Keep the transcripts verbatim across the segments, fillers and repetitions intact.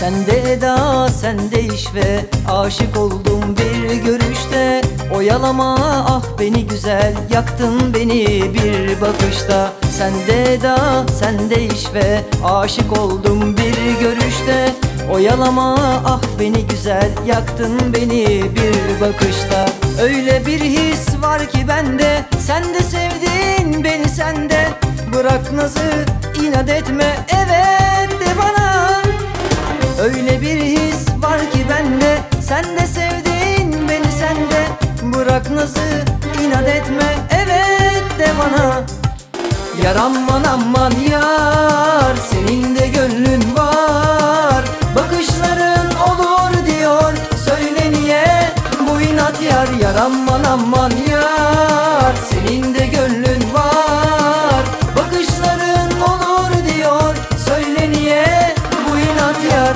Sende eda, sende iş ve aşık oldum bir görüşte. Oyalama ah beni güzel, yaktın beni bir bakışta. Sende eda, sende iş ve aşık oldum bir görüşte. Oyalama ah beni güzel, yaktın beni bir bakışta. Öyle bir his var ki bende, sen de sevdin beni sende. Bırak nazı, inat etme, evet de bana. Öyle bir his var ki bende, sen de sevdin beni sende. Bırak nazı, inat etme, evet de bana. Yar aman aman yar, senin de gönlün var. Bakışların olur diyor, söyle niye bu inat yar. Yar aman aman yar, senin de gönlün var. Bakışların olur diyor, söyle niye bu inat yar.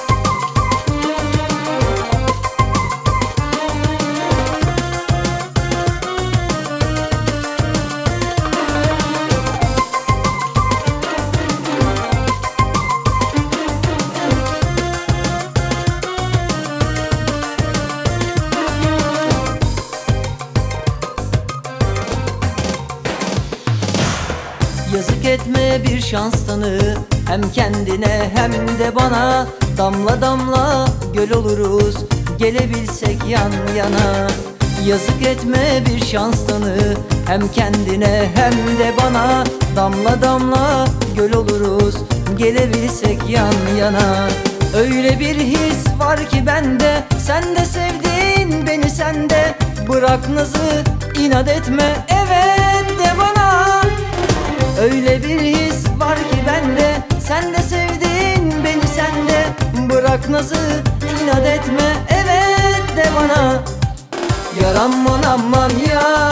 Yazık etme, bir şans tanı, hem kendine hem de bana. Damla damla göl oluruz, gelebilsek yan yana. Yazık etme, bir şans tanı, hem kendine hem de bana. Damla damla göl oluruz, gelebilsek yan yana. Öyle bir his var ki bende, sen de sevdin beni sende. Bırak nazı, inat etme, evet de bana. Öyle bir his var ki bende, sen de sevdin beni sende. Bırak nazı, inat etme, evet de bana. Yar aman aman yar,